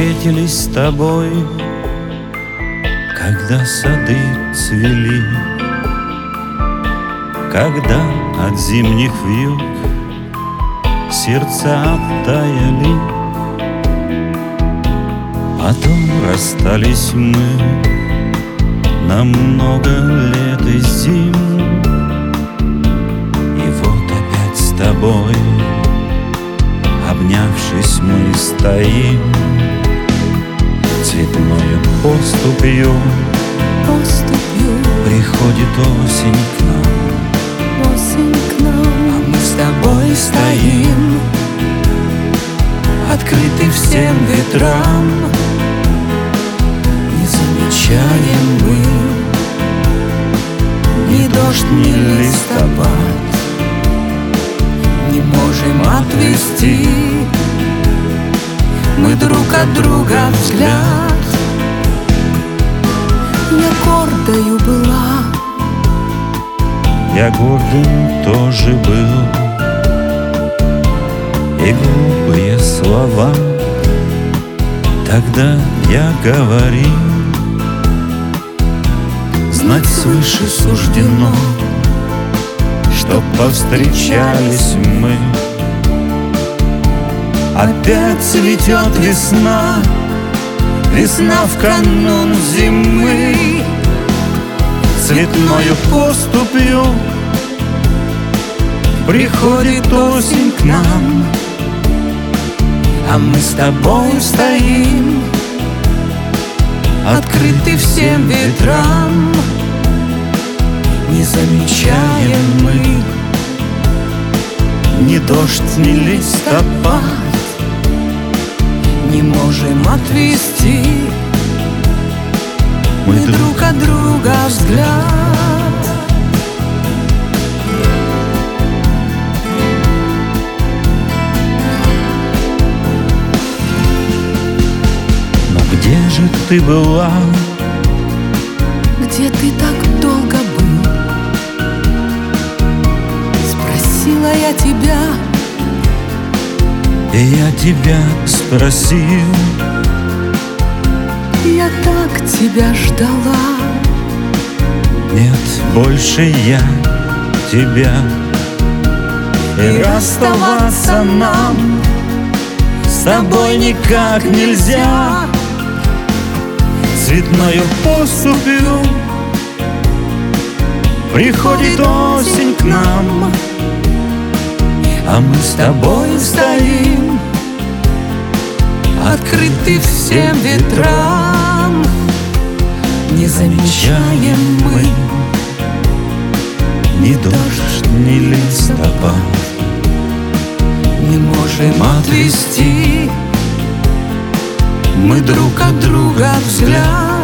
встретились с тобой, когда сады цвели, когда от зимних вьюг сердца оттаяли. Потом расстались мы на много лет и зим, и вот опять с тобой, обнявшись, мы стоим цветною поступью. Приходит осень к нам, а мы с тобой стоим, открыты всем ветрам. не замечаем мы Ни дождь, ни листопад не можем отвести мы друг от друга взгляд. Я гордою была, Я гордым тоже был, и глупые слова тогда я говорил. Знать свыше суждено, чтоб повстречались мы. Опять цветет весна, весна в канун зимы. Цветною поступью приходит осень к нам, а мы с тобой стоим, открыты всем ветрам. не замечаем мы Ни дождь, ни листопад не можем отвести мы друг от друга взгляд. Но где же ты была? Где ты так долго был? Спросила я тебя, И я тебя спросил. я так тебя ждала. Нет, больше я тебя. И расставаться нам с тобой никак нельзя. Цветною поступью приходит осень к нам, а мы с тобой стоим, Открыты всем ветрам, не замечаем мы ни дождь, ни листопад. не можем отвести Мы друг от друга взгляд.